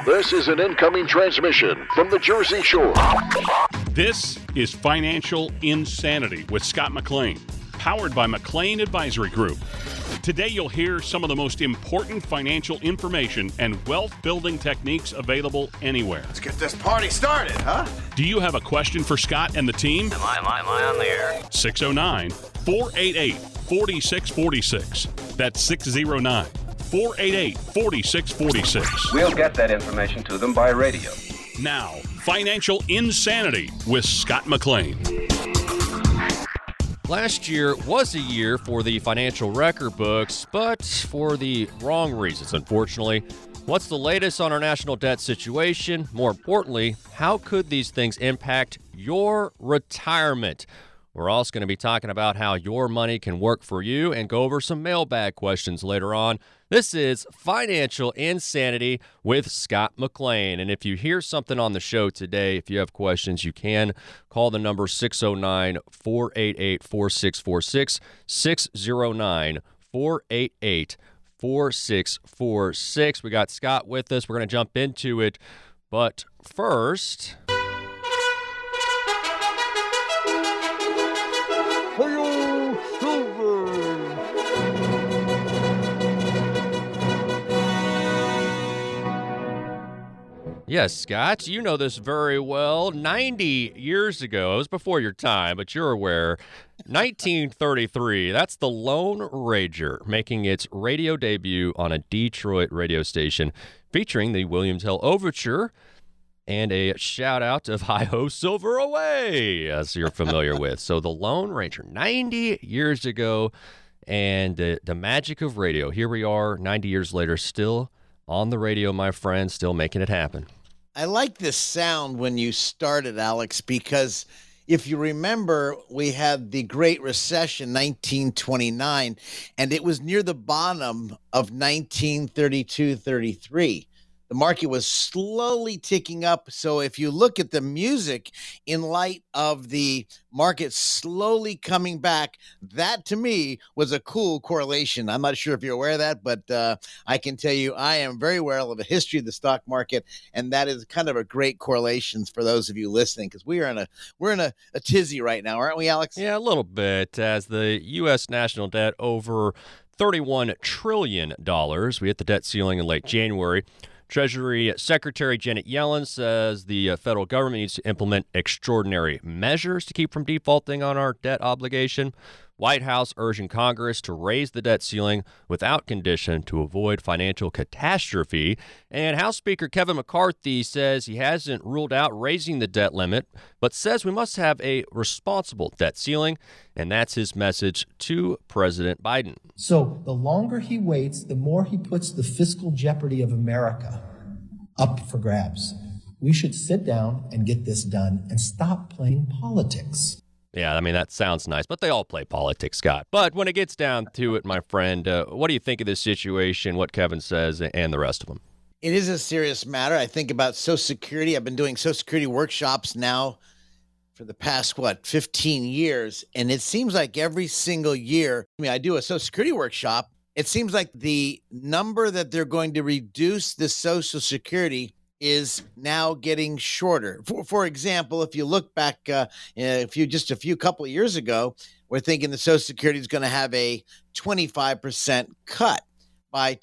This is an incoming transmission from the Jersey Shore. This is Financial Insanity with Scott McLean, powered by McLean Advisory Group. Today you'll hear some of the most important financial information and wealth-building techniques available anywhere. Let's get this party started, huh? Do you have a question for Scott and the team? Am I on the air? 609-488-4646. That's 609-488-4646. We'll get that information to them by radio. Now, Financial Insanity with Scott McLean. Last year was a year for the financial record books, but for the wrong reasons, unfortunately. What's the latest on our national debt situation? More importantly, how could these things impact your retirement? We're also going to be talking about how your money can work for you and go over some mailbag questions later on. This is Financial Insanity with Scott McLean. And if you hear something on the show today, if you have questions, you can call the number 609-488-4646, 609-488-4646. We got Scott with us. We're going to jump into it. But first... Yes, Scott, you know this very well. 90 years ago, it was before your time, but you're aware, 1933, that's the Lone Ranger making its radio debut on a Detroit radio station featuring the Williams Hill Overture and a shout-out of Hi-Ho Silver Away, as you're familiar with. So the Lone Ranger, 90 years ago, and the magic of radio. Here we are, 90 years later, still on the radio, my friend, still making it happen. I like this sound when you started, Alex, because if you remember, we had the Great Recession, 1929, and it was near the bottom of 1932-33. The market was slowly ticking up. So if you look at the music in light of the market slowly coming back, that to me was a cool correlation. I'm not sure if you're aware of that, but I can tell you I am very aware of the history of the stock market, and that is kind of a great correlation for those of you listening, because we're in a tizzy right now, aren't we, Alex? Yeah, a little bit, as the U.S. national debt over $31 trillion. We hit the debt ceiling in late January. Treasury Secretary Janet Yellen says the federal government needs to implement extraordinary measures to keep from defaulting on our debt obligation. White House urging Congress to raise the debt ceiling without condition to avoid financial catastrophe. And House Speaker Kevin McCarthy says he hasn't ruled out raising the debt limit, but says we must have a responsible debt ceiling. And that's his message to President Biden. So the longer he waits, the more he puts the fiscal jeopardy of America up for grabs. We should sit down and get this done and stop playing politics. Yeah, I mean, that sounds nice, but they all play politics, Scott. But when it gets down to it, my friend, what do you think of this situation, what Kevin says, and the rest of them? It is a serious matter. I think about Social Security. I've been doing Social Security workshops now for the past, 15 years. And it seems like every single year, I do a Social Security workshop. It seems like the number that they're going to reduce the Social Security is now getting shorter. For example, if you look back a couple of years ago, we're thinking the Social Security is going to have a 25% cut by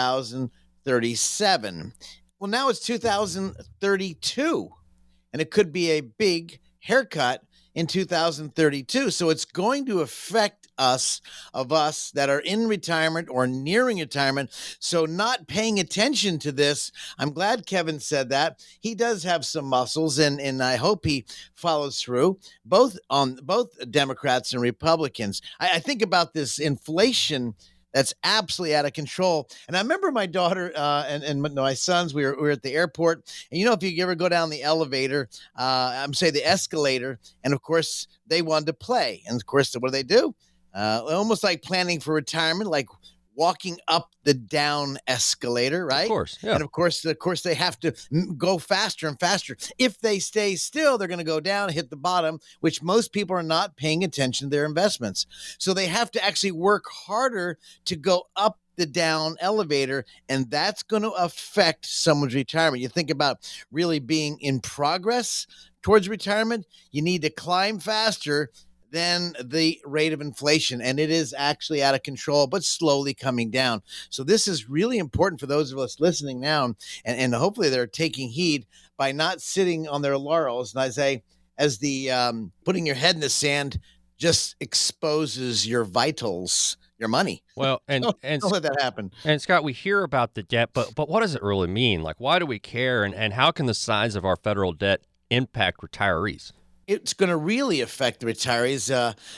2037. Well, now it's 2032, and it could be a big haircut in 2032. So it's going to affect us that are in retirement or nearing retirement. So not paying attention to this, I'm glad Kevin said that. He does have some muscles, and I hope he follows through, both Democrats and Republicans. I think about this inflation that's absolutely out of control. And I remember my daughter and my sons, we were at the airport. And if you ever go down the elevator, the escalator, and of course they wanted to play. And of course, what do? Almost like planning for retirement, like walking up the down escalator, right? Of course, yeah. And of course, they have to go faster and faster. If they stay still, they're going to go down and hit the bottom, which most people are not paying attention to their investments. So they have to actually work harder to go up the down elevator, and that's going to affect someone's retirement. You think about really being in progress towards retirement, you need to climb faster than the rate of inflation, and it is actually out of control, but slowly coming down. So this is really important for those of us listening now, and hopefully they're taking heed by not sitting on their laurels. And I say, as the putting your head in the sand just exposes your vitals, your money. Well, and don't let that happen. And Scott, we hear about the debt, but what does it really mean? Like, why do we care? And how can the size of our federal debt impact retirees? It's going to really affect the retirees.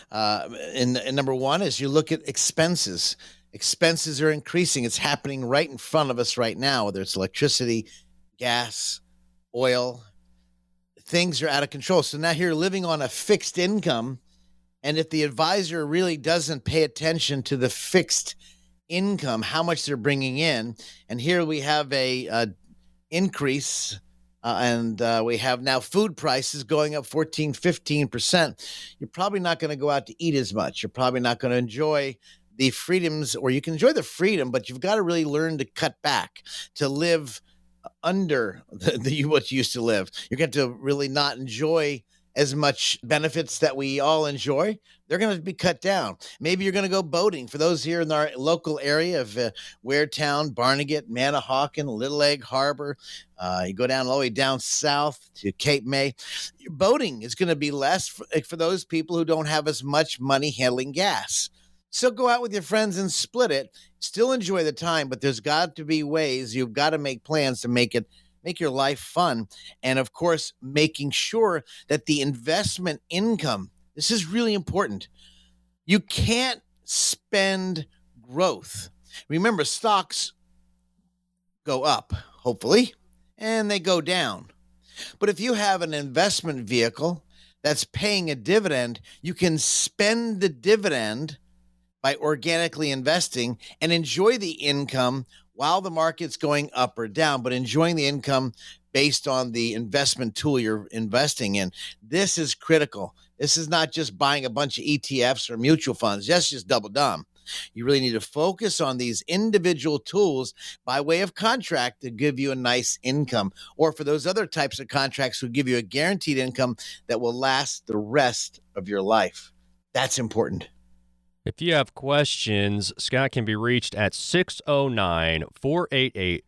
And number one is you look at expenses. Expenses are increasing. It's happening right in front of us right now, whether it's electricity, gas, oil. Things are out of control. So now you're living on a fixed income. And if the advisor really doesn't pay attention to the fixed income, how much they're bringing in, and here we have a increase, and we have now food prices going up 14, 15%. You're probably not going to go out to eat as much. You're probably not going to enjoy the freedoms, or you can enjoy the freedom, but you've got to really learn to cut back, to live under what you used to live. You're going to really not enjoy as much benefits that we all enjoy. They're going to be cut down. Maybe you're going to go boating. For those here in our local area of Waretown, Barnegat, Manahawkin, Little Egg Harbor, you go down all the way down south to Cape May. Boating is going to be less for those people who don't have as much money handling gas. So go out with your friends and split it. Still enjoy the time, but there's got to be ways. You've got to make plans to make your life fun. And of course, making sure that the investment income, this is really important. You can't spend growth. Remember, stocks go up, hopefully, and they go down. But if you have an investment vehicle that's paying a dividend, you can spend the dividend by organically investing and enjoy the income while the market's going up or down, but enjoying the income based on the investment tool you're investing in. This is critical. This is not just buying a bunch of ETFs or mutual funds. That's just double dumb. You really need to focus on these individual tools by way of contract to give you a nice income, or for those other types of contracts who give you a guaranteed income that will last the rest of your life. That's important. If you have questions, Scott can be reached at 609-488-4646,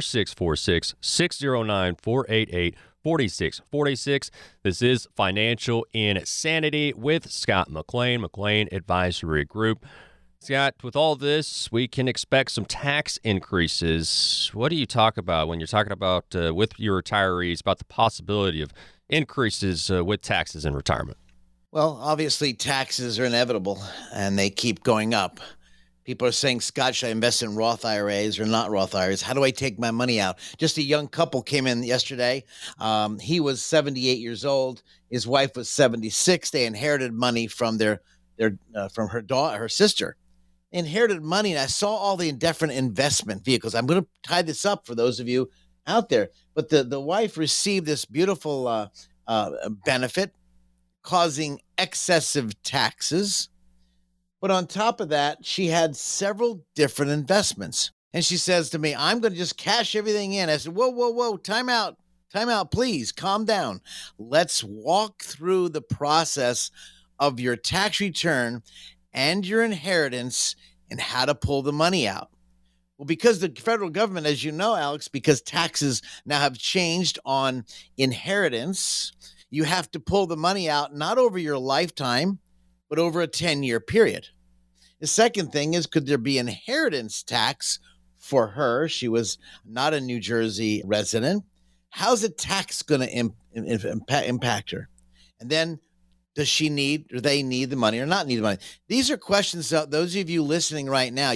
609-488-4646. This is Financial Insanity with Scott McLean, McLean Advisory Group. Scott, with all this, we can expect some tax increases. What do you talk about when you're talking about with your retirees about the possibility of increases with taxes in retirement? Well, obviously, taxes are inevitable, and they keep going up. People are saying, Scott, should I invest in Roth IRAs or not Roth IRAs? How do I take my money out? Just a young couple came in yesterday. He was 78 years old. His wife was 76. They inherited money from from her sister. They inherited money, and I saw all the different investment vehicles. I'm going to tie this up for those of you out there. But the wife received this beautiful benefit, causing excessive taxes. But on top of that, she had several different investments. And she says to me, I'm going to just cash everything in. I said, whoa, time out, please, calm down. Let's walk through the process of your tax return and your inheritance and how to pull the money out. Well, because the federal government, as you know, Alex, because taxes now have changed on inheritance, you have to pull the money out not over your lifetime, but over a 10-year period. The second thing is, could there be inheritance tax for her? She was not a New Jersey resident. How's the tax going to impact her? And then, do they need the money or not need the money? These are questions that those of you listening right now,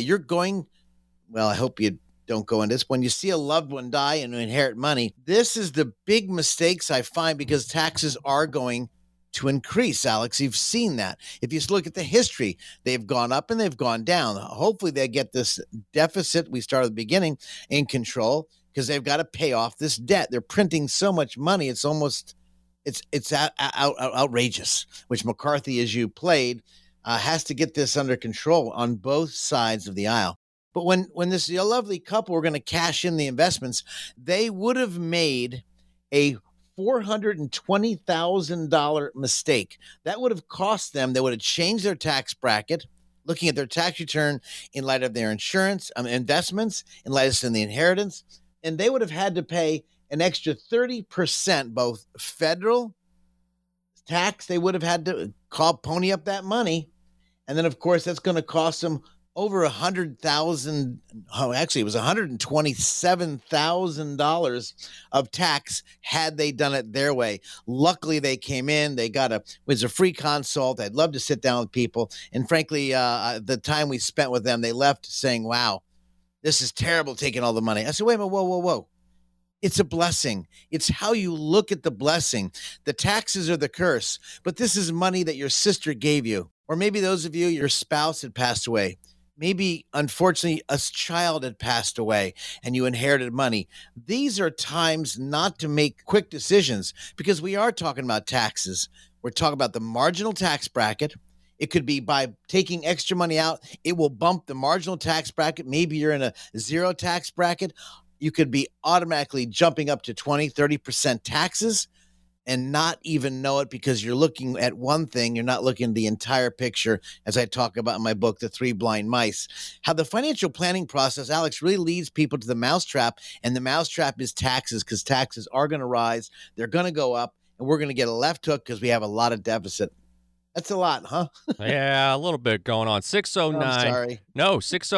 I hope you don't go into this. When you see a loved one die and inherit money, this is the big mistakes I find, because taxes are going to increase, Alex. You've seen that. If you look at the history, they've gone up and they've gone down. Hopefully they get this deficit we started at the beginning in control, because they've got to pay off this debt. They're printing so much money. It's almost, it's outrageous, which McCarthy, as you played, has to get this under control on both sides of the aisle. But when this lovely couple were going to cash in the investments, they would have made a $420,000 mistake. That would have cost them. They would have changed their tax bracket, looking at their tax return in light of their insurance investments, in light of the inheritance, and they would have had to pay an extra 30%, both federal tax. They would have had to pony up that money, and then of course that's going to cost them over $100,000. Oh, actually, it was $127,000 of tax had they done it their way. Luckily, they came in. They got it was a free consult. I'd love to sit down with people, and frankly, the time we spent with them, they left saying, "Wow, this is terrible taking all the money." I said, "Wait a minute, whoa. It's a blessing. It's how you look at the blessing. The taxes are the curse, but this is money that your sister gave you. Or maybe those of you, your spouse had passed away. Maybe, unfortunately, a child had passed away and you inherited money. These are times not to make quick decisions because we are talking about taxes. We're talking about the marginal tax bracket. It could be by taking extra money out, it will bump the marginal tax bracket. Maybe you're in a zero tax bracket. You could be automatically jumping up to 20, 30% taxes and not even know it because you're looking at one thing. You're not looking at the entire picture, as I talk about in my book, The Three Blind Mice. How the financial planning process, Alex, really leads people to the mousetrap, and the mousetrap is taxes because taxes are going to rise. They're going to go up, and we're going to get a left hook because we have a lot of deficit. That's a lot, huh? Yeah, a little bit going on. 609. I'm sorry. No,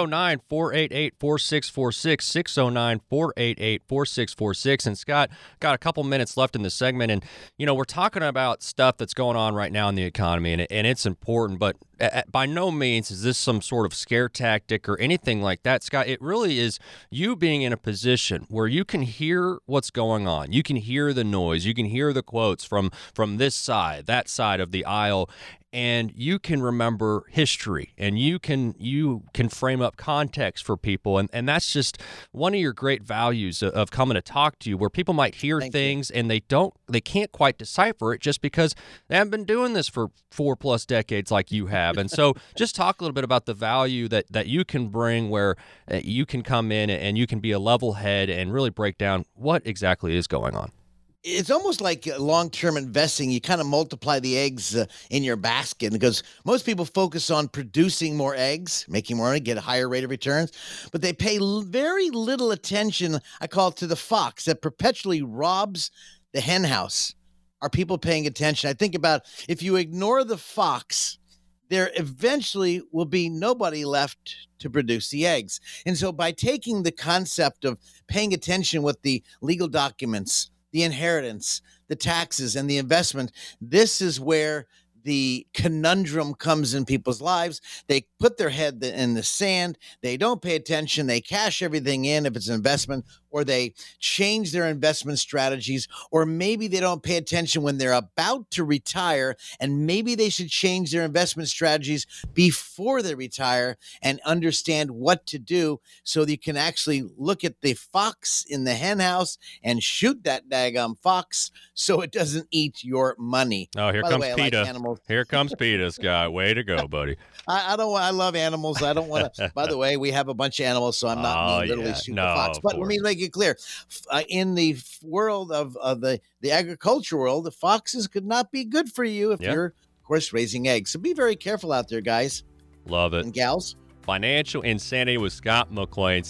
609-488-4646. 609-488-4646. And Scott, got a couple minutes left in the segment. And, we're talking about stuff that's going on right now in the economy, and it's important. But by no means is this some sort of scare tactic or anything like that, Scott. It really is you being in a position where you can hear what's going on. You can hear the noise. You can hear the quotes from this side, that side of the aisle. And you can remember history, and you can frame up context for people, and that's just one of your great values of coming to talk to you, where people might hear things and they can't quite decipher it just because they haven't been doing this for 4+ decades like you have. And so, just talk a little bit about the value that you can bring, where you can come in and you can be a level head and really break down what exactly is going on. It's almost like long-term investing. You kind of multiply the eggs in your basket because most people focus on producing more eggs, making more money, get a higher rate of returns, but they pay very little attention, I call it, to the fox that perpetually robs the hen house. Are people paying attention? I think about if you ignore the fox, there eventually will be nobody left to produce the eggs. And so by taking the concept of paying attention with the legal documents, the inheritance, the taxes, and the investment, this is where the conundrum comes in people's lives. They put their head in the sand. They don't pay attention. They cash everything in if it's an investment, or they change their investment strategies, or maybe they don't pay attention when they're about to retire, and maybe they should change their investment strategies before they retire and understand what to do so that you can actually look at the fox in the hen house and shoot that daggum fox so it doesn't eat your money. Oh, here comes PETA. Here comes PETA, Scott. Way to go, buddy. I love animals. I don't want to. By the way, we have a bunch of animals, so I'm not literally shooting the fox. But let me make it clear: in the world of the agriculture world, the foxes could not be good for you if you're, of course, raising eggs. So be very careful out there, guys. Love it, and gals. Financial Insanity with Scott McLean.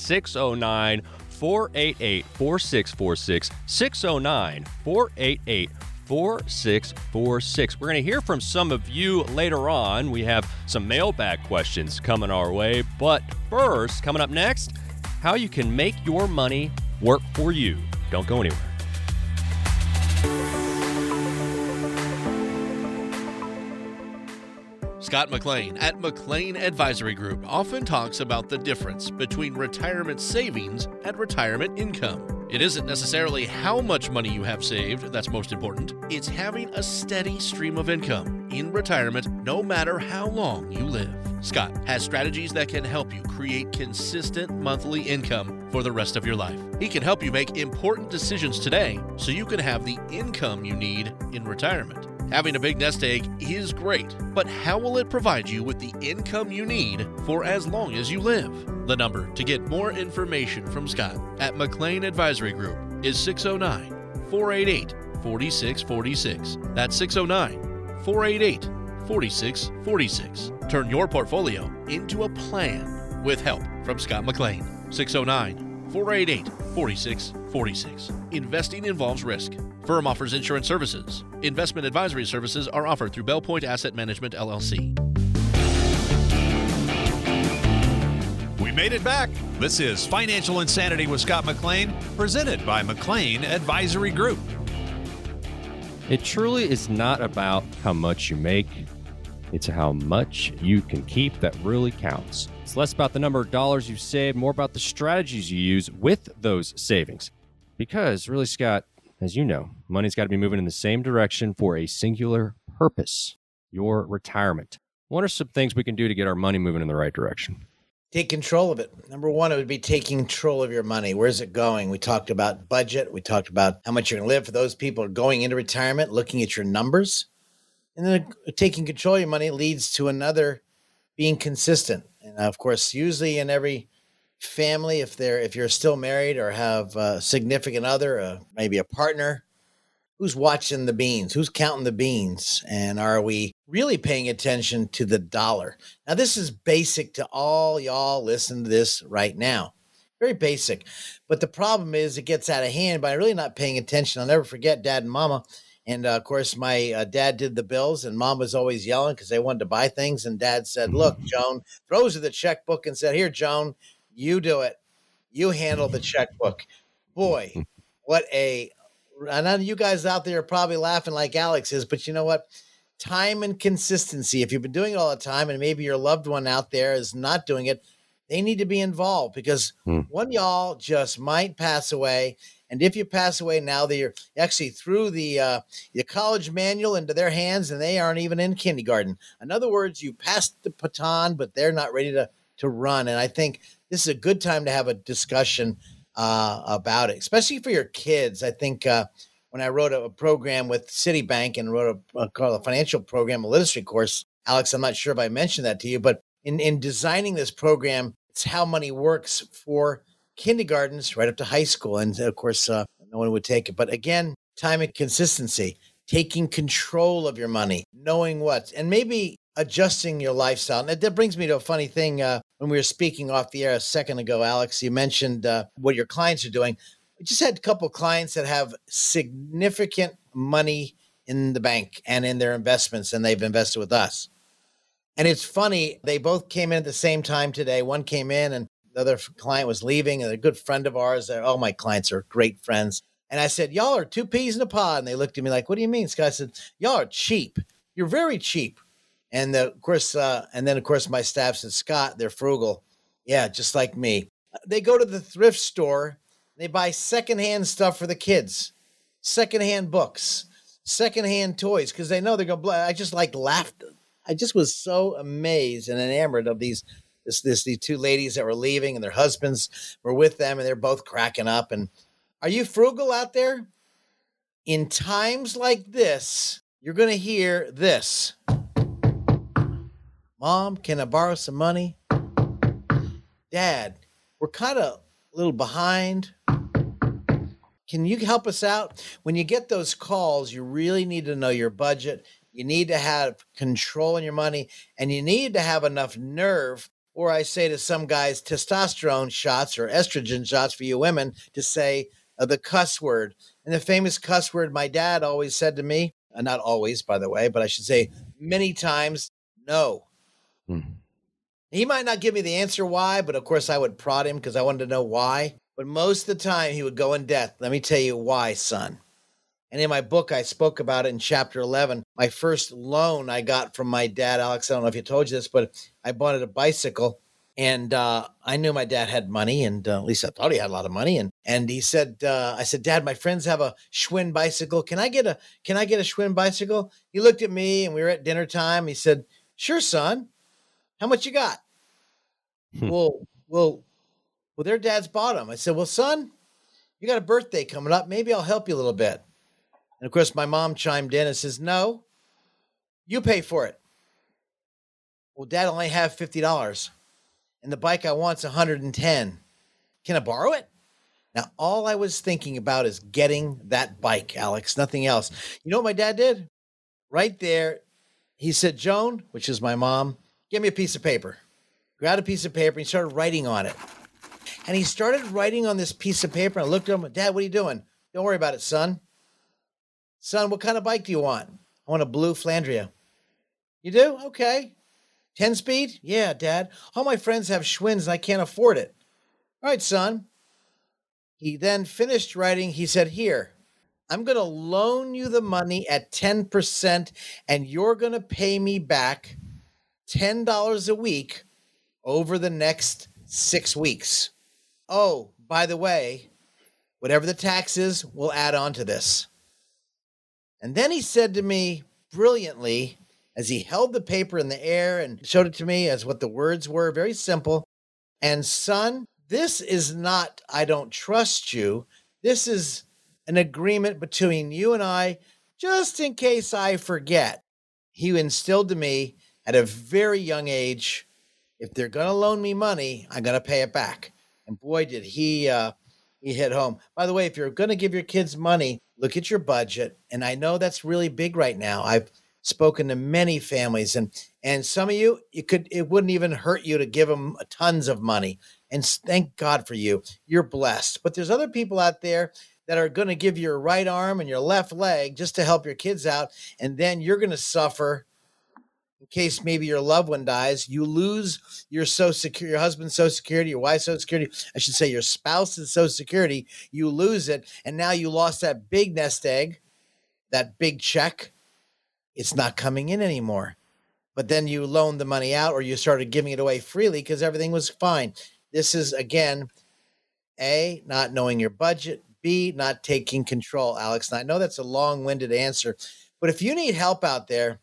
609-488-4646. 609-488-4646. We're going to hear from some of you later on. We have some mailbag questions coming our way. But first, coming up next, how you can make your money work for you. Don't go anywhere. Scott McLean at McLean Advisory Group often talks about the difference between retirement savings and retirement income. It isn't necessarily how much money you have saved that's most important. It's having a steady stream of income in retirement no matter how long you live. Scott has strategies that can help you create consistent monthly income for the rest of your life. He can help you make important decisions today so you can have the income you need in retirement. Having a big nest egg is great, but how will it provide you with the income you need for as long as you live? The number to get more information from Scott at McLean Advisory Group is 609-488-4646. That's 609-488-4646. Turn your portfolio into a plan with help from Scott McLean. 609-488-4646. Investing involves risk. Firm offers insurance services. Investment advisory services are offered through Bell Point Asset Management, LLC. We made it back. This is Financial Insanity with Scott McLean, presented by McLean Advisory Group. It truly is not about how much you make. It's how much you can keep that really counts. It's less about the number of dollars you save, more about the strategies you use with those savings. Because really, Scott, as you know, money's got to be moving in the same direction for a singular purpose, your retirement. What are some things we can do to get our money moving in the right direction? Take control of it. Number one, it would be taking control of your money. Where's it going? We talked about budget. We talked about how much you're going to live. For those people who are going into retirement, looking at your numbers. And then taking control of your money leads to another, being consistent. And of course, usually in every family, if you're still married or have a significant other, maybe a partner, who's watching the beans? Who's counting the beans? And are we really paying attention to the dollar? Now, this is basic to all y'all listening to this right now. Very basic. But the problem is it gets out of hand by really not paying attention. I'll never forget Dad and Mama. And, of course, my dad did the bills, and Mom was always yelling because they wanted to buy things. And Dad said, look, Joan, throws her the checkbook and said, here, Joan, you do it. You handle the checkbook. Boy, I know you guys out there are probably laughing like Alex is, but you know what? Time and consistency. If you've been doing it all the time and maybe your loved one out there is not doing it, they need to be involved because one of y'all just might pass away. And if you pass away now, they're actually threw the college manual into their hands and they aren't even in kindergarten. In other words, you passed the baton, but they're not ready to run. And I think this is a good time to have a discussion about it, especially for your kids. I think when I wrote a program with Citibank and wrote called a financial program, a literacy course, Alex, I'm not sure if I mentioned that to you, but in designing this program, it's how money works for kindergartens right up to high school. And of course, no one would take it. But again, time and consistency, taking control of your money, knowing what, and maybe adjusting your lifestyle. And that brings me to a funny thing. When we were speaking off the air a second ago, Alex, you mentioned what your clients are doing. We just had a couple of clients that have significant money in the bank and in their investments, and they've invested with us. And it's funny, they both came in at the same time today. One came in and the other client was leaving, and they're a good friend of ours. All my clients are great friends. And I said, y'all are two peas in a pod. And they looked at me like, what do you mean, Scott? I said, y'all are cheap. You're very cheap. And of course, my staff said, Scott, they're frugal. Yeah, just like me. They go to the thrift store. They buy secondhand stuff for the kids, secondhand books, secondhand toys, because they know they're going to I just laughed. I just was so amazed and enamored of these two ladies that were leaving, and their husbands were with them, and they're both cracking up. And are you frugal out there? In times like this, you're going to hear this. Mom, can I borrow some money? Dad, we're kind of a little behind. Can you help us out? When you get those calls, you really need to know your budget. You need to have control in your money, and you need to have enough nerve, or I say to some guys, testosterone shots or estrogen shots for you women, to say the cuss word. And the famous cuss word my dad always said to me, not always, by the way, but I should say many times, no. He might not give me the answer why, but of course I would prod him because I wanted to know why. But most of the time he would go in depth. Let me tell you why, son. And in my book, I spoke about it in chapter 11. My first loan I got from my dad, Alex, I don't know if he told you this, but I bought a bicycle. And I knew my dad had money, and at least I thought he had a lot of money. And he said, I said, Dad, my friends have a Schwinn bicycle. Can I get a Schwinn bicycle? He looked at me, and we were at dinner time. He said, sure, son. How much you got? Well, their dad's bought them. I said, well, son, you got a birthday coming up. Maybe I'll help you a little bit. And of course, my mom chimed in and says, no, you pay for it. Well, Dad only have $50. and the bike I want's 110. Can I borrow it? Now, all I was thinking about is getting that bike, Alex, nothing else. You know what my dad did? Right there, he said, Joan, which is my mom, give me a piece of paper. Grabbed a piece of paper and he started writing on it. And he started writing on this piece of paper. And I looked at him, Dad, what are you doing? Don't worry about it, son. Son, what kind of bike do you want? I want a blue Flandria. You do? Okay. 10 speed? Yeah, Dad. All my friends have Schwinn's and I can't afford it. All right, son. He then finished writing. He said, here, I'm going to loan you the money at 10% and you're going to pay me back $10 a week over the next 6 weeks. Oh, by the way, whatever the tax is, we'll add on to this. And then he said to me brilliantly, as he held the paper in the air and showed it to me as what the words were, very simple. And son, this is not, I don't trust you. This is an agreement between you and I, just in case I forget. He instilled to me at a very young age, if they're going to loan me money, I'm going to pay it back. And boy, did he hit home. By the way, if you're going to give your kids money, look at your budget. And I know that's really big right now. I've spoken to many families, and some of you, it wouldn't even hurt you to give them tons of money. And thank God for you. You're blessed. But there's other people out there that are going to give you your right arm and your left leg just to help your kids out. And then you're going to suffer in case maybe your loved one dies. You lose your Social Security, your husband's Social Security, your wife's Social Security. I should say your spouse's Social Security. You lose it. And now you lost that big nest egg, that big check. It's not coming in anymore. But then you loaned the money out or you started giving it away freely because everything was fine. This is, again, A, not knowing your budget, B, not taking control, Alex. And I know that's a long-winded answer, but if you need help out there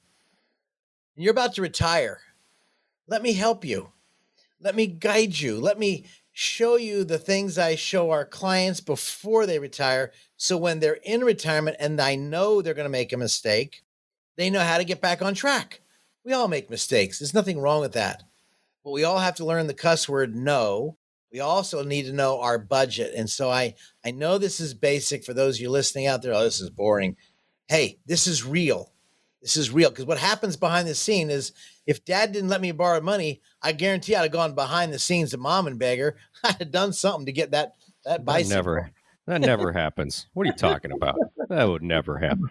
and you're about to retire, let me help you. Let me guide you. Let me show you the things I show our clients before they retire. So when they're in retirement and I know they're going to make a mistake, they know how to get back on track. We all make mistakes. There's nothing wrong with that. But we all have to learn the cuss word no. We also need to know our budget. And so I know this is basic for those of you listening out there. Oh, this is boring. Hey, this is real. This is real. Because what happens behind the scene is if Dad didn't let me borrow money, I guarantee I'd have gone behind the scenes to Mom and beg her. I'd have done something to get that bicycle. That never happens. What are you talking about? That would never happen.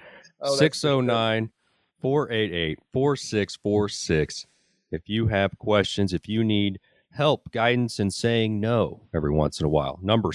609-488-4646. If you have questions, if you need help, guidance, and saying no every once in a while, number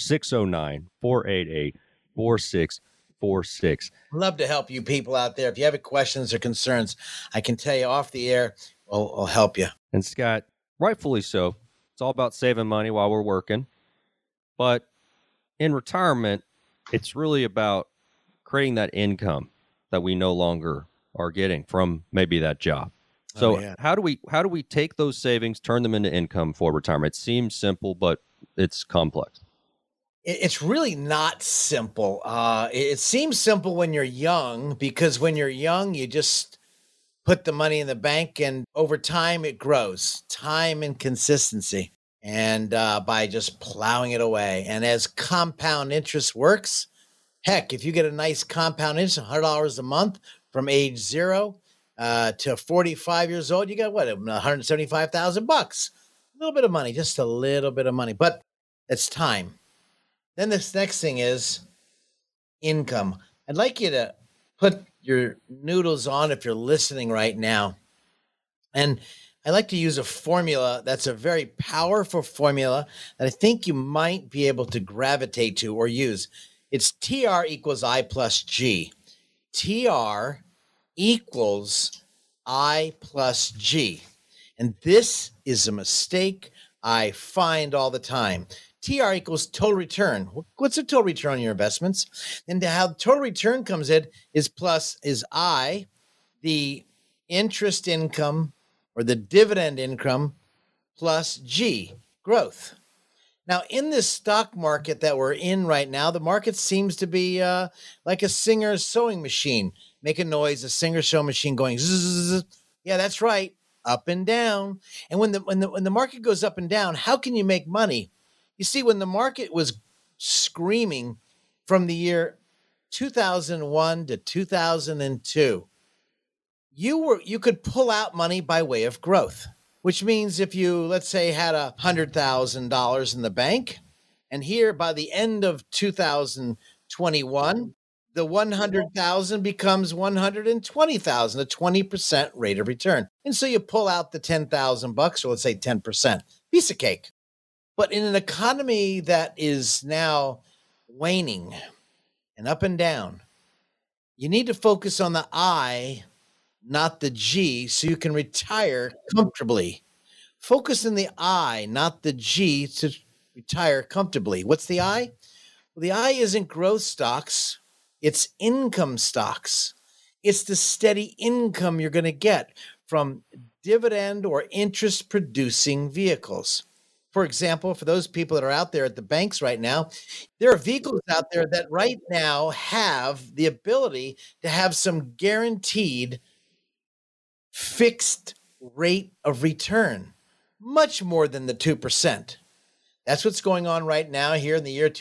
609-488-4646. Love to help you people out there. If you have any questions or concerns, I can tell you off the air, I'll help you. And Scott, rightfully so. It's all about saving money while we're working. But in retirement, it's really about creating that income that we no longer are getting from maybe that job. So how do we take those savings, turn them into income for retirement? It seems simple, but it's complex. It's really not simple. It seems simple when you're young, because when you're young, you just put the money in the bank and over time it grows, time and consistency, and by just plowing it away. And as compound interest works, heck, if you get a nice compound interest, $100 a month from age 0 to 45 years old, you got what, $175,000? A little bit of money, just a little bit of money, but it's time. Then this next thing is income. I'd like you to put your noodles on if you're listening right now. And I like to use a formula that's a very powerful formula that I think you might be able to gravitate to or use. It's TR equals I plus G. TR equals I plus G. And this is a mistake I find all the time. TR equals total return. What's the total return on your investments? And how total return comes in is I, the interest income or the dividend income, plus G, growth. Now, in this stock market that we're in right now, the market seems to be like a Singer sewing machine. Make a noise, a Singer sewing machine going zzz. Yeah, that's right. up and down. And when the market goes up and down, how can you make money? You see, when the market was screaming from the year 2001 to 2002, you could pull out money by way of growth, which means if you, let's say, had $100,000 in the bank, and here by the end of 2021, the 100,000 becomes 120,000, a 20% rate of return. And so you pull out the 10,000 bucks, or let's say 10%, piece of cake. But in an economy that is now waning and up and down, you need to focus on the I, not the G, so you can retire comfortably. Focus on the I, not the G, to retire comfortably. What's the I? Well, the I isn't growth stocks. It's income stocks. It's the steady income you're going to get from dividend or interest producing vehicles. For example, for those people that are out there at the banks right now, there are vehicles out there that right now have the ability to have some guaranteed fixed rate of return, much more than the 2%. That's what's going on right now here in the year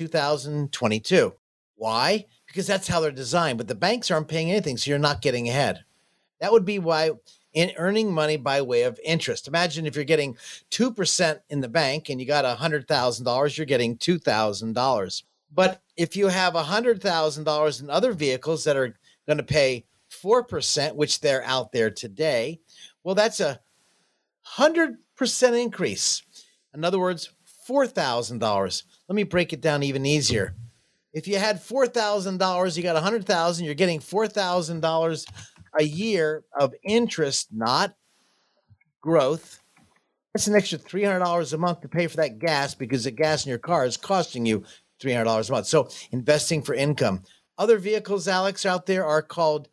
2022. Why? Because that's how they're designed. But the banks aren't paying anything, so you're not getting ahead. That would be why in earning money by way of interest. Imagine if you're getting 2% in the bank and you got $100,000, you're getting $2,000. But if you have $100,000 in other vehicles that are going to pay 4%, which they're out there today, well, that's a 100% increase. In other words, $4,000. Let me break it down even easier. If you had $4,000, you got $100,000, you're getting $4,000 a year of interest, not growth. That's an extra $300 a month to pay for that gas, because the gas in your car is costing you $300 a month. So investing for income. Other vehicles, Alex, out there are called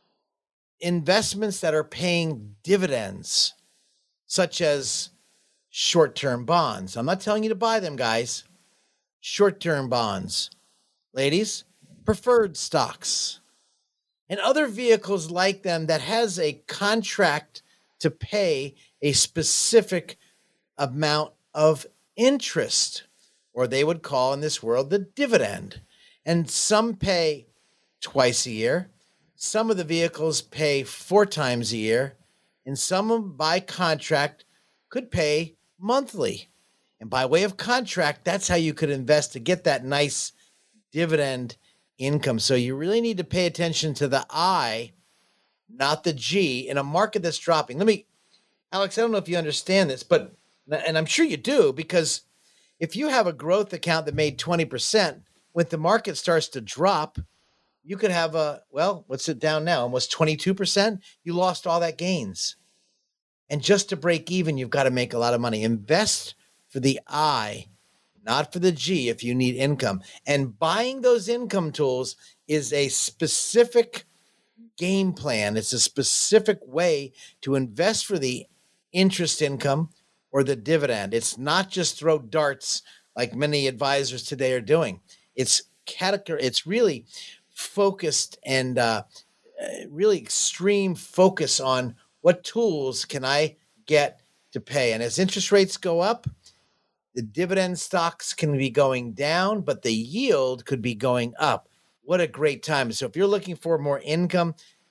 investments that are paying dividends, such as short-term bonds. I'm not telling you to buy them, guys. Short-term bonds. Ladies, preferred stocks. And other vehicles like them that has a contract to pay a specific amount of interest, or they would call in this world the dividend. And some pay twice a year. Some of the vehicles pay 4 times a year. And some of them by contract could pay monthly. And by way of contract, that's how you could invest to get that nice dividend income. So you really need to pay attention to the I, not the G, in a market that's dropping. Alex, I don't know if you understand this, and I'm sure you do, because if you have a growth account that made 20%, when the market starts to drop, you could have what's it down now? Almost 22%. You lost all that gains. And just to break even, you've got to make a lot of money. Invest for the I, not for the G, if you need income. And buying those income tools is a specific game plan. It's a specific way to invest for the interest income or the dividend. It's not just throw darts like many advisors today are doing. It's really focused and really extreme focus on what tools can I get to pay. And as interest rates go up, the dividend stocks can be going down, but the yield could be going up. What a great time. So if you're looking for more income,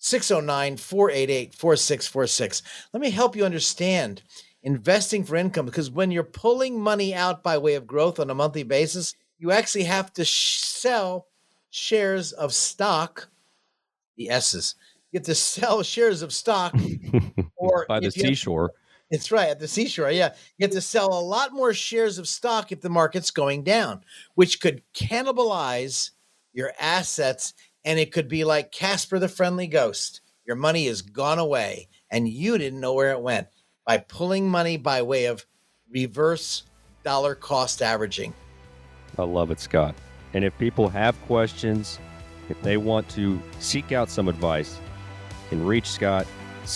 609-488-4646. Let me help you understand investing for income, because when you're pulling money out by way of growth on a monthly basis, you actually have to sell shares of stock, the S's. You have to sell shares of stock or by the seashore. It's right, at the seashore, yeah. You have to sell a lot more shares of stock if the market's going down, which could cannibalize your assets, and it could be like Casper the Friendly Ghost. Your money has gone away, and you didn't know where it went by pulling money by way of reverse dollar cost averaging. I love it, Scott. And if people have questions, if they want to seek out some advice, you can reach Scott,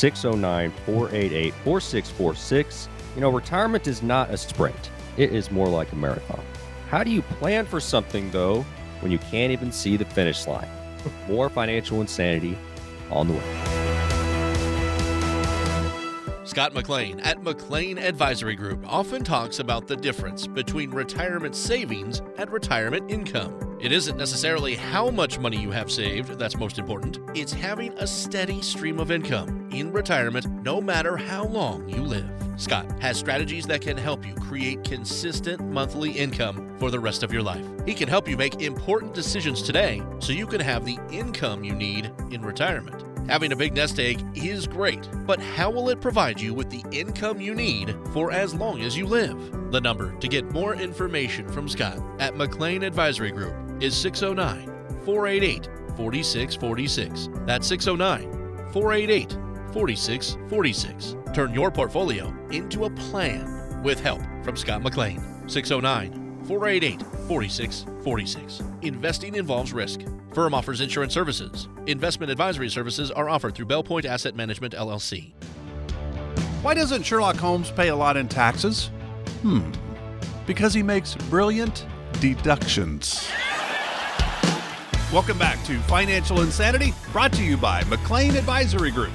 609-488-4646. You know, retirement is not a sprint. It is more like a marathon. How do you plan for something, though, when you can't even see the finish line? More financial insanity on the way. Scott McLean at McLean Advisory Group often talks about the difference between retirement savings and retirement income. It isn't necessarily how much money you have saved that's most important. It's having a steady stream of income in retirement no matter how long you live. Scott has strategies that can help you create consistent monthly income for the rest of your life. He can help you make important decisions today so you can have the income you need in retirement. Having a big nest egg is great, but how will it provide you with the income you need for as long as you live? The number to get more information from Scott at McLean Advisory Group is 609-488-4646. That's 609-488-4646. Turn your portfolio into a plan with help from Scott McLean. 609-488-4646. Investing involves risk. Firm offers insurance services. Investment advisory services are offered through Bell Point Asset Management, LLC. Why doesn't Sherlock Holmes pay a lot in taxes? Because he makes brilliant deductions. Welcome back to Financial Insanity, brought to you by McLean Advisory Group.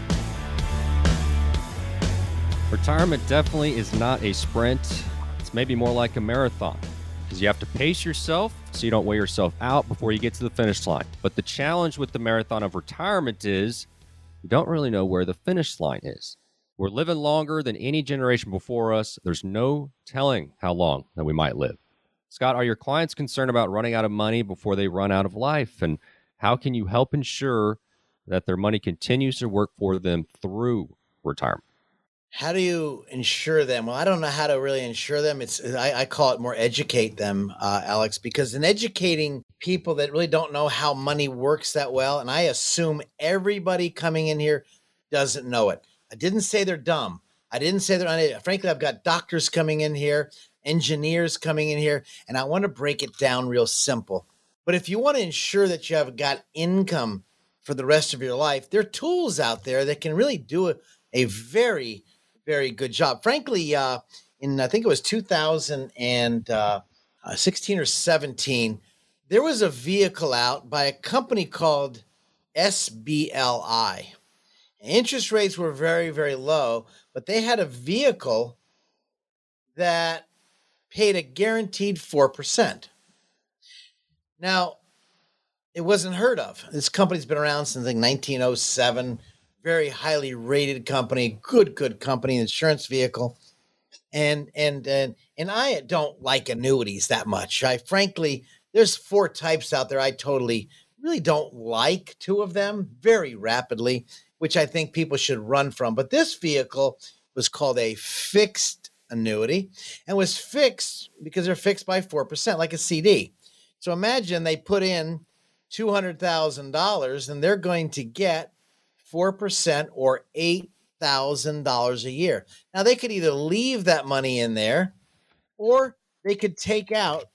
Retirement definitely is not a sprint. It's maybe more like a marathon, because you have to pace yourself so you don't wear yourself out before you get to the finish line. But the challenge with the marathon of retirement is you don't really know where the finish line is. We're living longer than any generation before us. There's no telling how long that we might live. Scott, are your clients concerned about running out of money before they run out of life? And how can you help ensure that their money continues to work for them through retirement? How do you ensure them? Well, I don't know how to really ensure them. I call it more educate them, Alex, because in educating people that really don't know how money works that well, and I assume everybody coming in here doesn't know it. I didn't say they're dumb. I didn't say they're frankly, I've got doctors coming in here, engineers coming in here, and I want to break it down real simple. But if you want to ensure that you have got income for the rest of your life, there are tools out there that can really do a very, very good job. Frankly, in I think it was 2016 or 17, there was a vehicle out by a company called SBLI. Interest rates were very, very low, but they had a vehicle that paid a guaranteed 4%. Now, it wasn't heard of. This company's been around since like 1907. Very highly rated company, good company, insurance vehicle. And I don't like annuities that much. Frankly, there's 4 types out there. I totally really don't like 2 of them very rapidly, which I think people should run from. But this vehicle was called a fixed annuity and was fixed because they're fixed by 4%, like a CD. So imagine they put in $200,000 and they're going to get 4% or $8,000 a year. Now, they could either leave that money in there or they could take out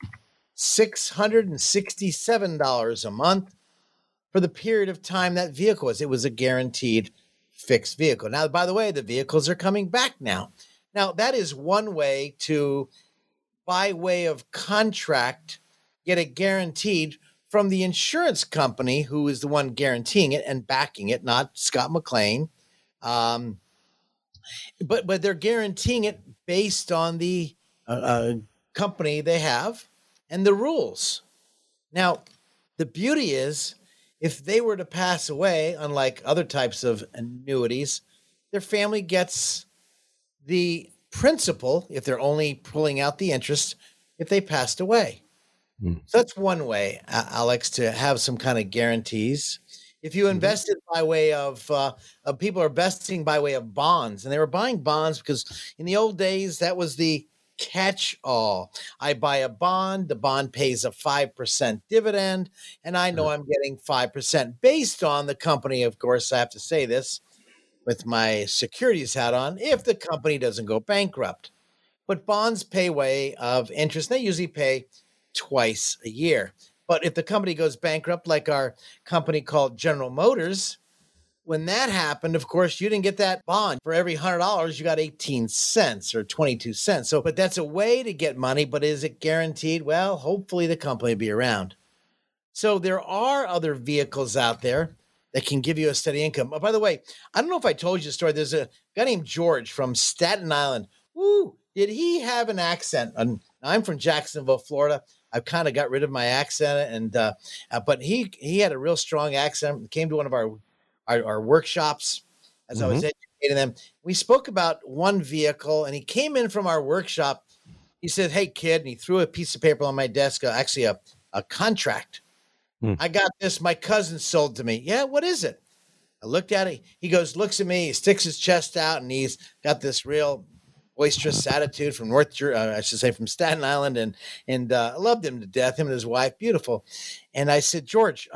$667 a month for the period of time that vehicle was. It was a guaranteed fixed vehicle. Now, by the way, the vehicles are coming back now. Now, that is one way to, by way of contract, get it guaranteed from the insurance company who is the one guaranteeing it and backing it, not Scott McLean. But they're guaranteeing it based on the company they have and the rules. Now, the beauty is if they were to pass away, unlike other types of annuities, their family gets the principal if they're only pulling out the interest if they passed away. So that's one way, Alex, to have some kind of guarantees. If you invested by way of people are investing by way of bonds, and they were buying bonds because in the old days, that was the catch-all. I buy a bond, the bond pays a 5% dividend, and I know I'm getting 5% based on the company. Of course, I have to say this with my securities hat on, if the company doesn't go bankrupt. But bonds pay way of interest. They usually pay twice a year. But if the company goes bankrupt, like our company called General Motors, when that happened, of course, you didn't get that bond. For every $100, you got 18 cents or 22 cents. So, but that's a way to get money, but is it guaranteed? Well, hopefully the company will be around. So there are other vehicles out there that can give you a steady income. Oh, by the way, I don't know if I told you the story. There's a guy named George from Staten Island. Woo! Did he have an accent? I'm from Jacksonville, Florida. I've kind of got rid of my accent, and but he had a real strong accent. He came to one of our workshops as I was educating them. We spoke about one vehicle, and he came in from our workshop. He said, "Hey, kid," and he threw a piece of paper on my desk, actually a contract. I got this. My cousin sold to me. Yeah, what is it? I looked at it. He goes, looks at me. He sticks his chest out, and he's got this real boisterous attitude from from Staten Island, and I loved him to death. Him and his wife, beautiful. And I said, George,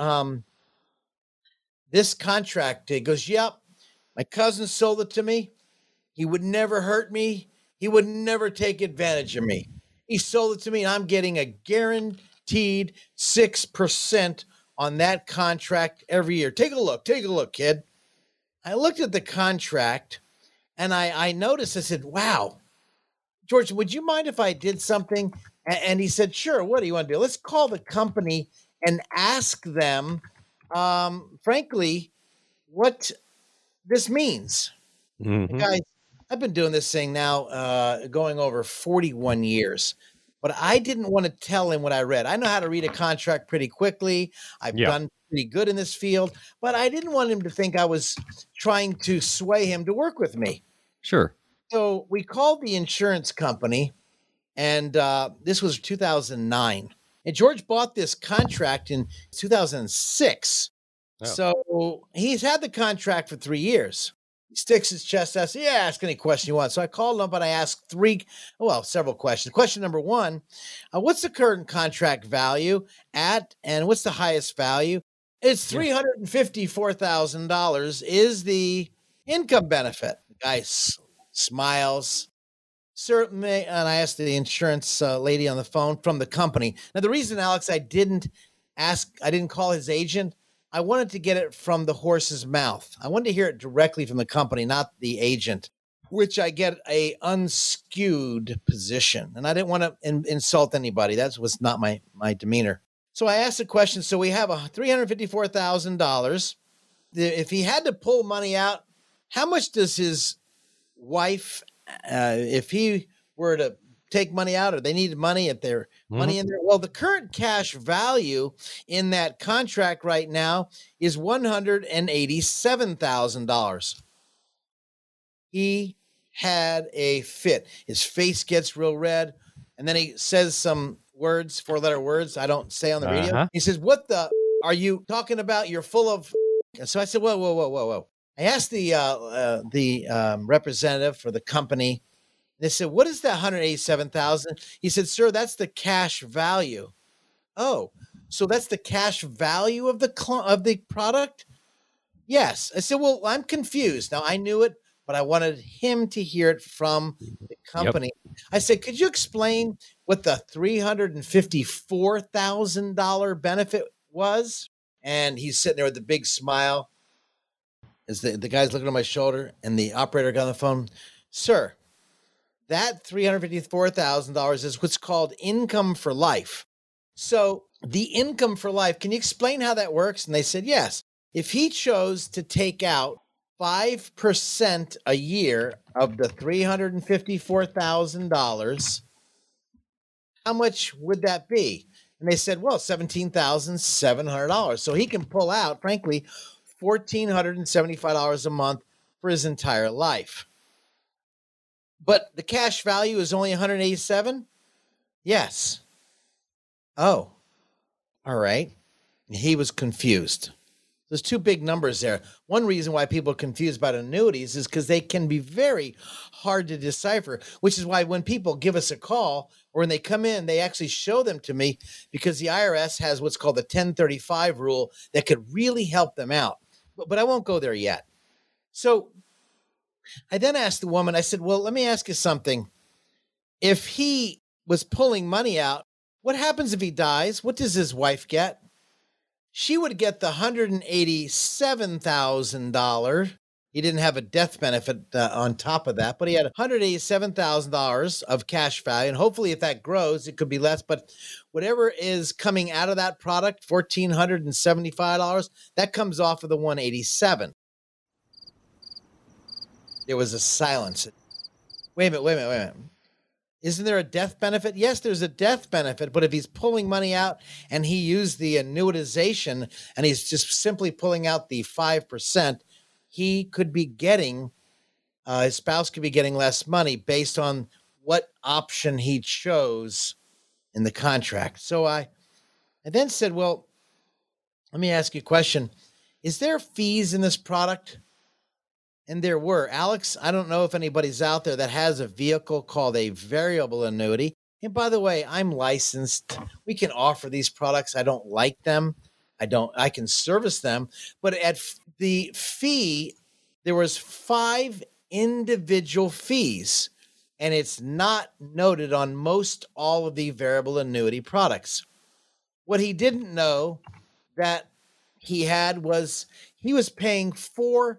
this contract. He goes, yep. My cousin sold it to me. He would never hurt me. He would never take advantage of me. He sold it to me, and I'm getting a guaranteed 6% on that contract every year. Take a look, kid. I looked at the contract, and I noticed, I said, wow, George, would you mind if I did something? And he said, sure, what do you want to do? Let's call the company and ask them, frankly, what this means. Guys, I've been doing this thing now going over 41 years, but I didn't want to tell him what I read. I know how to read a contract pretty quickly. I've done pretty good in this field, but I didn't want him to think I was trying to sway him to work with me. Sure. So we called the insurance company, and this was 2009. And George bought this contract in 2006. Oh. So he's had the contract for 3 years. He sticks his chest out. Yeah, ask any question you want. So I called him up and I asked several questions. Question number one, what's the current contract value at, and what's the highest value? It's $354,000 is the income benefit. The guy smiles. Certainly, and I asked the insurance lady on the phone from the company. Now, the reason, Alex, I didn't call his agent, I wanted to get it from the horse's mouth. I wanted to hear it directly from the company, not the agent, which I get a unskewed position. And I didn't want to insult anybody. That was not my demeanor. So I asked the question. So we have $354,000. If he had to pull money out, how much does his wife, if he were to take money out, or they needed money at their money in there? Well, the current cash value in that contract right now is $187,000. He had a fit. His face gets real red, and then he says some words, 4-letter words I don't say on the radio. He says, "What the are you talking about? You're full of." And so I said, "Whoa." I asked the representative for the company. They said, "What is that $187,000?" He said, "Sir, that's the cash value." Oh, so that's the cash value of the product? Yes. I said, "Well, I'm confused." Now, I knew it, but I wanted him to hear it from the company. Yep. I said, "Could you explain what the $354,000 benefit was?" And he's sitting there with a big smile. As the guy's looking on my shoulder, and the operator got on the phone. "Sir, that $354,000 is what's called income for life." So the income for life, can you explain how that works? And they said, yes. If he chose to take out 5% a year of the $354,000, how much would that be? And they said, well, $17,700. So he can pull out, frankly, $1,475 a month for his entire life. But the cash value is only $187? Yes. Oh, all right. He was confused. There's two big numbers there. One reason why people are confused about annuities is because they can be very hard to decipher, which is why when people give us a call or when they come in, they actually show them to me, because the IRS has what's called the 1035 rule that could really help them out. But I won't go there yet. So I then asked the woman, I said, well, let me ask you something. If he was pulling money out, what happens if he dies? What does his wife get? She would get the $187,000 He didn't have a death benefit on top of that, but he had $187,000 of cash value. And hopefully if that grows, it could be less. But whatever is coming out of that product, $1,475, that comes off of the 187. There was a silence. Wait a minute. Isn't there a death benefit? Yes, there's a death benefit, but if he's pulling money out and he used the annuitization and he's just simply pulling out the 5%, he could be getting, his spouse could be getting less money based on what option he chose in the contract. So I then said, well, let me ask you a question. Is there fees in this product? And there were. Alex, I don't know if anybody's out there that has a vehicle called a variable annuity. And by the way, I'm licensed. We can offer these products. I don't like them. I can service them. But at the fee, there was 5 individual fees. And it's not noted on most all of the variable annuity products. What he didn't know that he had was he was paying 4%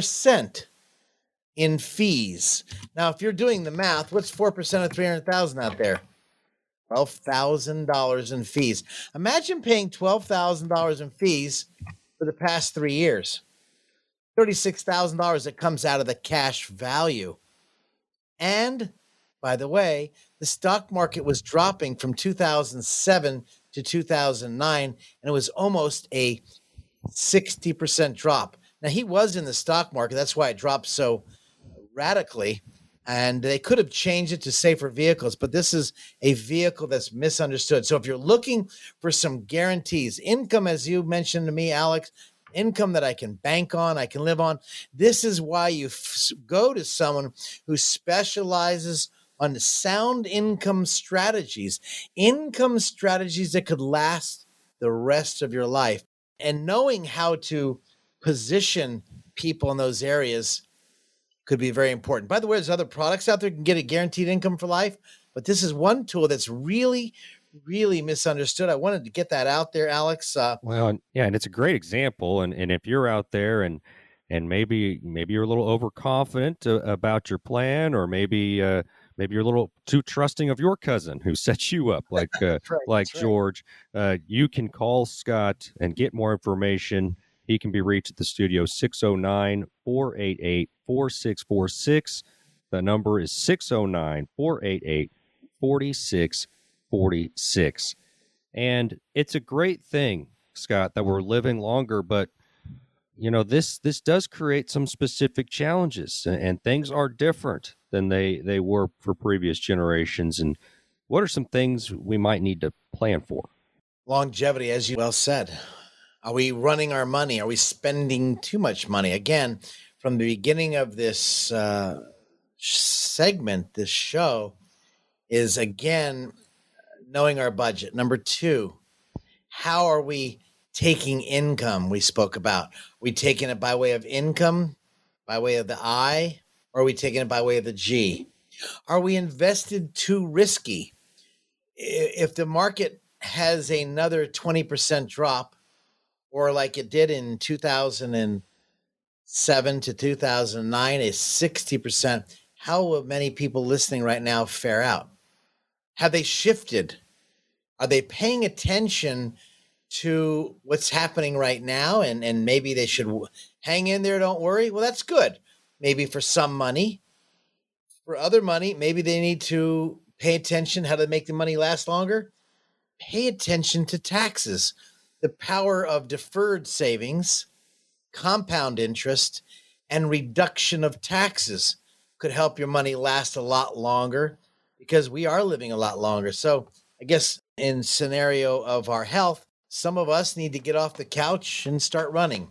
in fees. Now, if you're doing the math, what's 4% of 300,000 out there? $12,000 in fees. Imagine paying $12,000 in fees for the past 3 years. $36,000 that comes out of the cash value. And by the way, the stock market was dropping from 2007 to 2009, and it was almost a 60% drop. Now, he was in the stock market. That's why it dropped so radically. And they could have changed it to safer vehicles, but this is a vehicle that's misunderstood. So if you're looking for some guarantees, income, as you mentioned to me, Alex, income that I can bank on, I can live on, this is why you go to someone who specializes on sound income strategies that could last the rest of your life. And knowing how to position people in those areas could be very important. By the way, there's other products out there that can get a guaranteed income for life, but this is one tool that's really, really misunderstood. I wanted to get that out there, Alex. And it's a great example. And if you're out there and maybe you're a little overconfident about your plan, or maybe you're a little too trusting of your cousin who set you up, like right. George, you can call Scott and get more information. He can be reached at the studio, 609-488-4646. The number is 609-488-4646. And it's a great thing, Scott, that we're living longer, but this does create some specific challenges, and things are different than they were for previous generations. And what are some things we might need to plan for? Longevity, as you well said. Are we running our money? Are we spending too much money? Again, from the beginning of this segment, this show, is again knowing our budget. Number 2, how are we taking income? We spoke about. Are we taking it by way of income, by way of the I, or are we taking it by way of the G? Are we invested too risky? If the market has another 20% drop, or like it did in 2007 to 2009, a 60%, how will many people listening right now fare out? Have they shifted? Are they paying attention to what's happening right now? And maybe they should hang in there, don't worry. Well, that's good. Maybe for some money. For other money, maybe they need to pay attention how to make the money last longer. Pay attention to taxes. The power of deferred savings, compound interest, and reduction of taxes could help your money last a lot longer, because we are living a lot longer. So I guess in scenario of our health, some of us need to get off the couch and start running.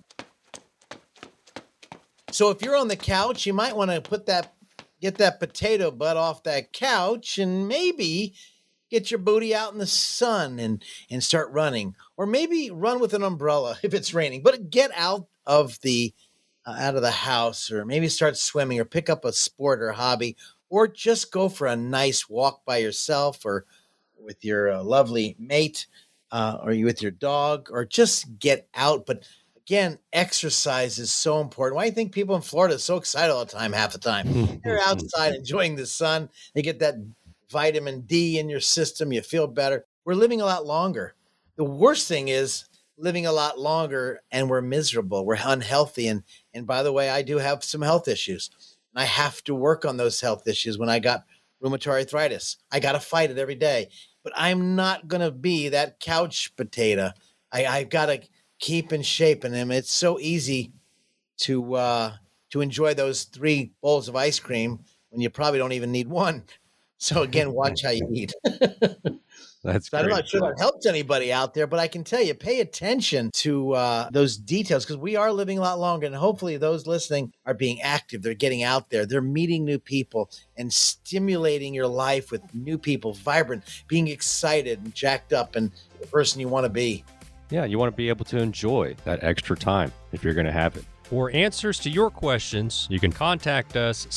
So if you're on the couch, you might want to get that potato butt off that couch and maybe get your booty out in the sun and start running, or maybe run with an umbrella if it's raining, but get out of the house, or maybe start swimming, or pick up a sport or hobby, or just go for a nice walk by yourself, or with your lovely mate, or you with your dog, or just get out. But again, exercise is so important. Why do you think people in Florida are so excited all the time, half the time? They're outside enjoying the sun. They get that vitamin D in your system. You feel better. We're living a lot longer. The worst thing is living a lot longer and we're miserable. We're unhealthy. And by the way, I do have some health issues. And I have to work on those health issues. When I got rheumatoid arthritis, I got to fight it every day. But I'm not going to be that couch potato. I've got to keep in shape. And it's so easy to enjoy those 3 bowls of ice cream when you probably don't even need one. So again, watch how you eat. That's so I'm not sure that helps anybody out there, but I can tell you, pay attention to those details because we are living a lot longer. And hopefully those listening are being active. They're getting out there. They're meeting new people and stimulating your life with new people, vibrant, being excited and jacked up and the person you want to be. Yeah, you want to be able to enjoy that extra time if you're going to have it. For answers to your questions, you can contact us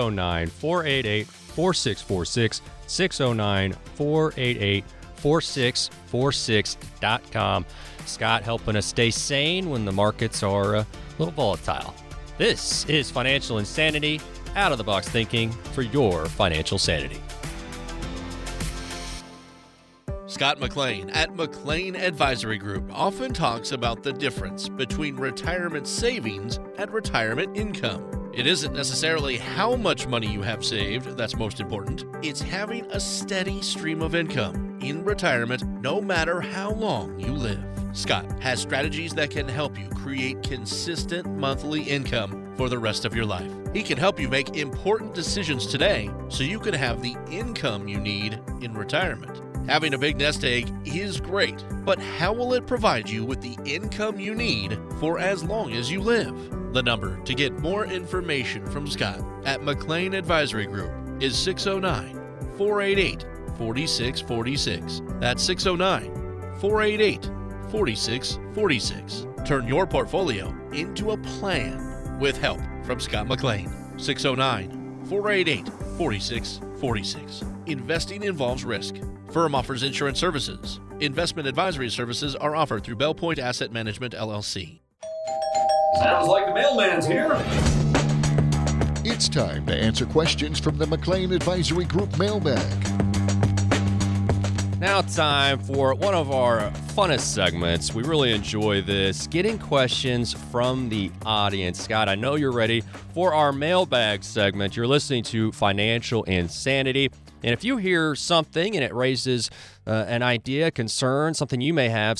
609-488-4646, 609-488-4646.com. Scott helping us stay sane when the markets are a little volatile. This is Financial Insanity, out-of-the-box thinking for your financial sanity. Scott McLean at McLean Advisory Group often talks about the difference between retirement savings and retirement income. It isn't necessarily how much money you have saved that's most important. It's having a steady stream of income in retirement no matter how long you live. Scott has strategies that can help you create consistent monthly income for the rest of your life. He can help you make important decisions today so you can have the income you need in retirement. Having a big nest egg is great, but how will it provide you with the income you need for as long as you live? The number to get more information from Scott at McLean Advisory Group is 609-488-4646. That's 609-488-4646. Turn your portfolio into a plan with help from Scott McLean. 609-488-4646. Investing involves risk. Firm offers insurance services. Investment advisory services are offered through Bell Point Asset Management, LLC. Sounds like the mailman's here. It's time to answer questions from the McLean Advisory Group mailbag. Now time for one of our funnest segments. We really enjoy this, getting questions from the audience. Scott, I know you're ready for our mailbag segment. You're listening to Financial Insanity. And if you hear something and it raises an idea, concern, something you may have,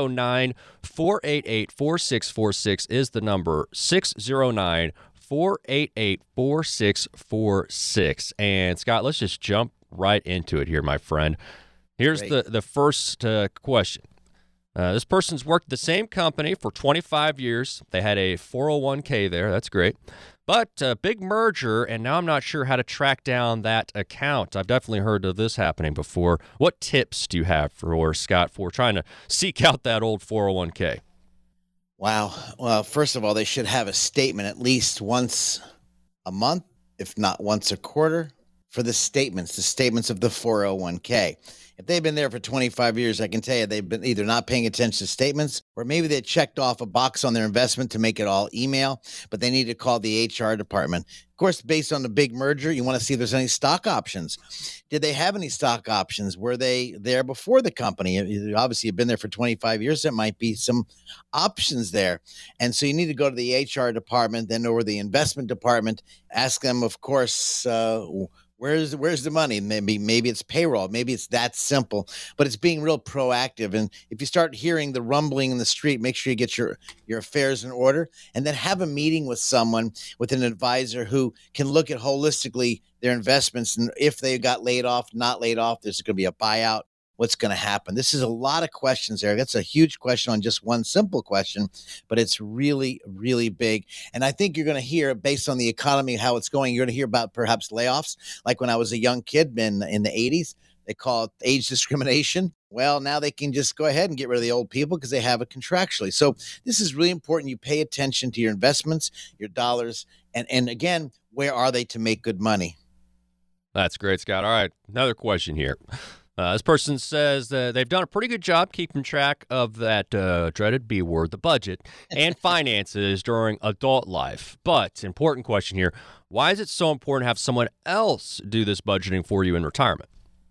609-488-4646 is the number, 609-488-4646. And Scott, let's just jump right into it here, my friend. Here's the first question. This person's worked at the same company for 25 years. They had a 401k there. That's great. But a big merger, and now I'm not sure how to track down that account. I've definitely heard of this happening before. What tips do you have for Scott for trying to seek out that old 401k? Wow. Well, first of all, they should have a statement at least once a month, if not once a quarter, for the statements of the 401k. If they've been there for 25 years, I can tell you they've been either not paying attention to statements or maybe they checked off a box on their investment to make it all email, but they need to call the HR department. Of course, based on the big merger, you want to see if there's any stock options. Did they have any stock options? Were they there before the company? Obviously, you've been there for 25 years. There might be some options there. And so you need to go to the HR department, then over the investment department, ask them, of course, where's the money? Maybe it's payroll. Maybe it's that simple, but it's being real proactive. And if you start hearing the rumbling in the street, make sure you get your affairs in order and then have a meeting with someone, with an advisor who can look at holistically their investments. And if they got laid off, not laid off, there's going to be a buyout. What's going to happen? This is a lot of questions there. That's a huge question on just one simple question, but it's really, really big. And I think you're going to hear, based on the economy, how it's going, you're going to hear about perhaps layoffs. Like when I was a young kid in the 80s, they call it age discrimination. Well, now they can just go ahead and get rid of the old people because they have it contractually. So this is really important. You pay attention to your investments, your dollars, and again, where are they to make good money? That's great, Scott. All right, another question here. This person says they've done a pretty good job keeping track of that dreaded B word, the budget, and finances during adult life. But, important question here, why is it so important to have someone else do this budgeting for you in retirement?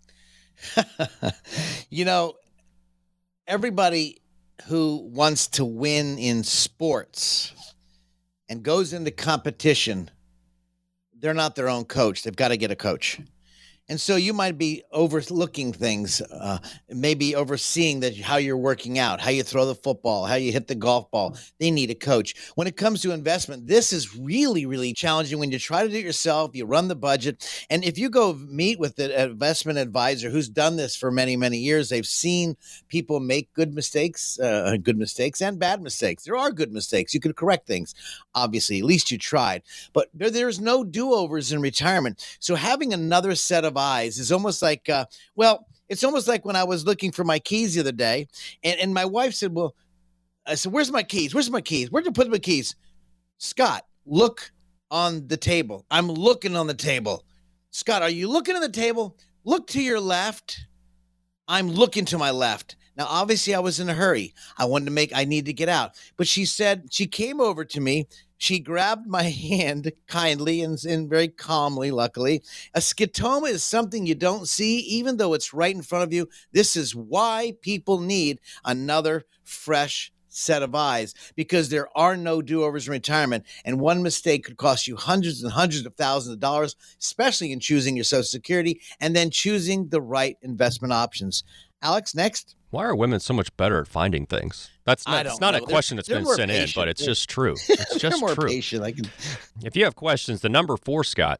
Everybody who wants to win in sports and goes into competition, they're not their own coach. They've got to get a coach. And so you might be overlooking things, maybe overseeing how you're working out, how you throw the football, how you hit the golf ball. They need a coach. When it comes to investment, this is really, really challenging when you try to do it yourself, you run the budget. And if you go meet with an investment advisor who's done this for many, many years, they've seen people make good mistakes and bad mistakes. There are good mistakes. You can correct things. Obviously, at least you tried. But there's no do-overs in retirement. So having another set of eyes is almost like, it's almost like when I was looking for my keys the other day, and my wife said, I said, where's my keys? Where'd you put my keys? Scott, look on the table. I'm looking on the table. Scott, are you looking at the table? Look to your left. I'm looking to my left. Now, obviously, I was in a hurry. I need to get out. But she said, she came over to me. She grabbed my hand kindly and very calmly, luckily. A scotoma is something you don't see, even though it's right in front of you. This is why people need another fresh set of eyes, because there are no do-overs in retirement, and one mistake could cost you hundreds and hundreds of thousands of dollars, especially in choosing your Social Security and then choosing the right investment options. Alex, next. Why are women so much better at finding things? It's not a question that's been sent in, but it's just true. It's just more true. Patient. If you have questions, the number for Scott,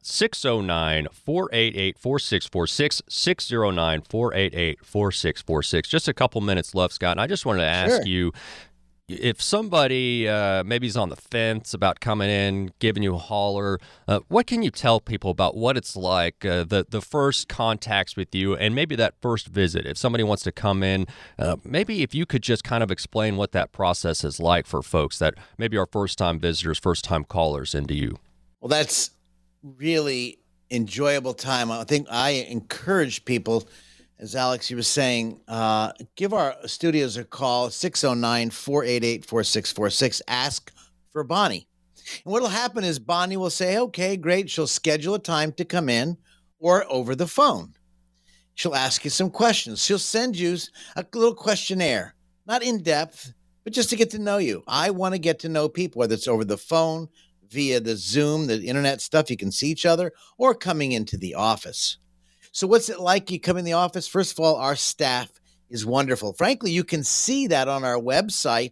609-488-4646, 609-488-4646. Just a couple minutes left, Scott. And I just wanted to ask you, if somebody maybe is on the fence about coming in, giving you a holler, what can you tell people about what it's like, the first contacts with you, and maybe that first visit? If somebody wants to come in, maybe if you could just kind of explain what that process is like for folks that maybe are first-time visitors, first-time callers into you. Well, that's really enjoyable time. I think I encourage people, as Alex, you were saying, give our studios a call, 609-488-4646. Ask for Bonnie. And what will happen is Bonnie will say, okay, great. She'll schedule a time to come in or over the phone. She'll ask you some questions. She'll send you a little questionnaire, not in depth, but just to get to know you. I want to get to know people, whether it's over the phone, via the Zoom, the internet stuff, you can see each other, or coming into the office. So what's it like? You come in the office. First of all, our staff is wonderful. Frankly, you can see that on our website.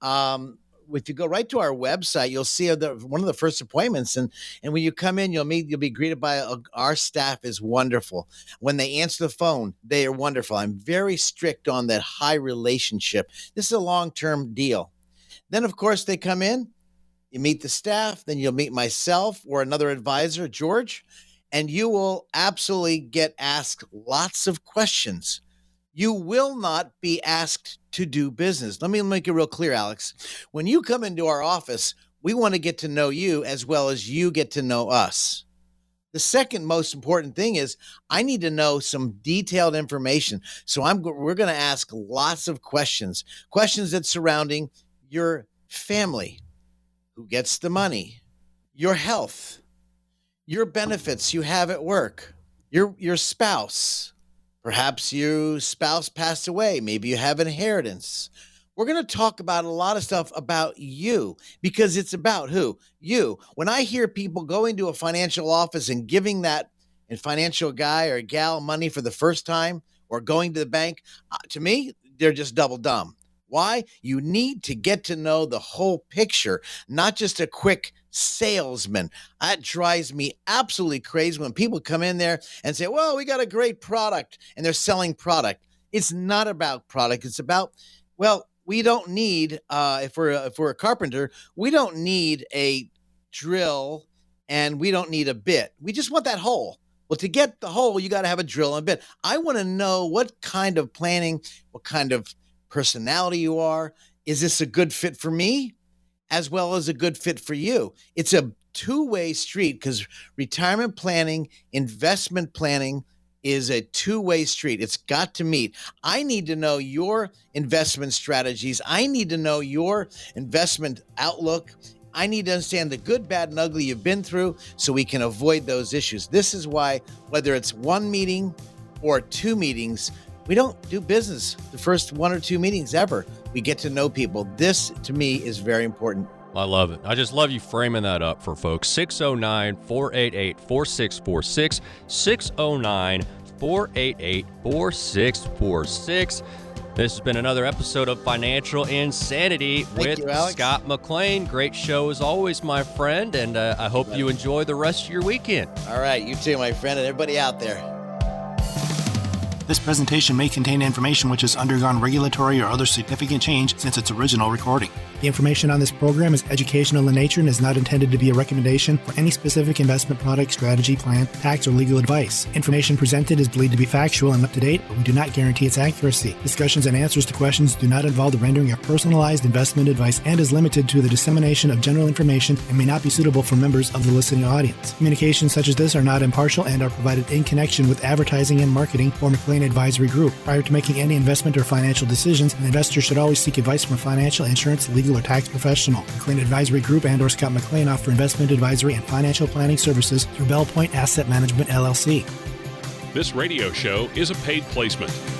If you go right to our website, you'll see one of the first appointments. And when you come in, you'll be greeted by our staff is wonderful. When they answer the phone, they are wonderful. I'm very strict on that high relationship. This is a long-term deal. Then, of course, they come in, you meet the staff, then you'll meet myself or another advisor, George, and you will absolutely get asked lots of questions. You will not be asked to do business. Let me make it real clear, Alex. When you come into our office, we want to get to know you as well as you get to know us. The second most important thing is I need to know some detailed information. So we're going to ask lots of questions that's surrounding your family, who gets the money, your health, your benefits you have at work, your spouse. Perhaps your spouse passed away. Maybe you have inheritance. We're going to talk about a lot of stuff about you because it's about who? You. When I hear people going to a financial office and giving that financial guy or gal money for the first time or going to the bank, to me, they're just double dumb. Why? You need to get to know the whole picture, not just a quick salesman. That drives me absolutely crazy when people come in there and say, well, we got a great product, and they're selling product. It's not about product. It's about, well, we don't need, if we're a carpenter, we don't need a drill and we don't need a bit. We just want that hole. Well, to get the hole, you got to have a drill and a bit. I want to know what kind of planning, what kind of personality you are. Is this a good fit for me as well as a good fit for you? It's a two-way street because retirement planning, investment planning, is a two-way street. It's got to meet. I need to know your investment strategies. I need to know your investment outlook. I need to understand the good, bad, and ugly you've been through so we can avoid those issues. This is why, whether it's one meeting or two meetings, we don't do business the first one or two meetings ever. We get to know people. This, to me, is very important. I love it. I just love you framing that up for folks. 609-488-4646. 609-488-4646. This has been another episode of Financial Insanity with Scott McLean. Great show as always, my friend, and I hope you enjoy the rest of your weekend. All right, you too, my friend, and everybody out there. This presentation may contain information which has undergone regulatory or other significant change since its original recording. The information on this program is educational in nature and is not intended to be a recommendation for any specific investment product, strategy, plan, tax, or legal advice. Information presented is believed to be factual and up to date, but we do not guarantee its accuracy. Discussions and answers to questions do not involve the rendering of personalized investment advice and is limited to the dissemination of general information and may not be suitable for members of the listening audience. Communications such as this are not impartial and are provided in connection with advertising and marketing for McLean Advisory Group. Prior to making any investment or financial decisions, an investor should always seek advice from a financial, insurance, legal, or tax professional. McLean Advisory Group and or Scott McLean offer investment advisory and financial planning services through Bell Point Asset Management, LLC. This radio show is a paid placement.